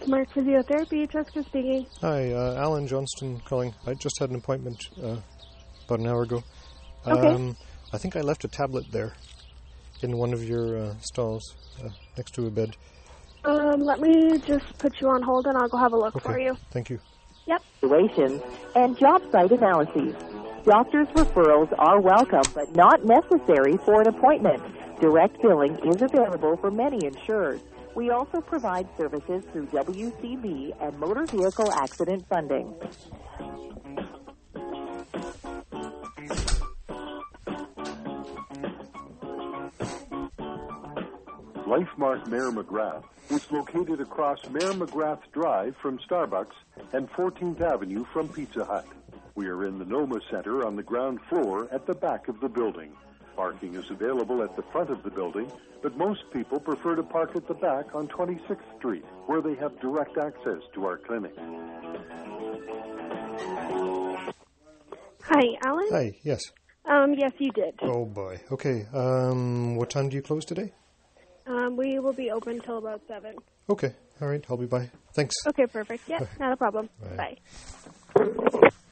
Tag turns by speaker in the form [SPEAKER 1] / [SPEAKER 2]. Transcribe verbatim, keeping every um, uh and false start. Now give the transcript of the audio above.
[SPEAKER 1] LifeMark Physiotherapy, Jessica speaking.
[SPEAKER 2] Hi, uh, Alan Johnston calling. I just had an appointment uh, about an hour ago.
[SPEAKER 1] Okay.
[SPEAKER 2] Um, I think I left a tablet there in one of your uh, stalls uh, next to a bed.
[SPEAKER 1] Um, let me just put you on hold and I'll go have a look
[SPEAKER 2] Okay.
[SPEAKER 1] for you.
[SPEAKER 2] Thank you.
[SPEAKER 1] Yep.
[SPEAKER 3] Situations and job site analyses. Doctors' referrals are welcome, but not necessary for an appointment. Direct billing is available for many insurers. We also provide services through W C B and motor vehicle accident funding.
[SPEAKER 4] LifeMark Mayor McGrath is located across Mayor McGrath Drive from Starbucks and fourteenth Avenue from Pizza Hut. We are in the Noma Center on the ground floor at the back of the building. Parking is available at the front of the building, but most people prefer to park at the back on twenty-sixth Street, where they have direct access to our clinic.
[SPEAKER 1] Hi, Alan?
[SPEAKER 2] Hi, yes.
[SPEAKER 1] Um, yes, you did.
[SPEAKER 2] Oh, boy. Okay. Um, what time do you close today?
[SPEAKER 1] Um, we will be open till about seven.
[SPEAKER 2] Okay. All right. I'll be by. Thanks.
[SPEAKER 1] Okay, perfect. Yeah,
[SPEAKER 2] Bye.
[SPEAKER 1] not a problem.
[SPEAKER 2] Bye.
[SPEAKER 1] Bye.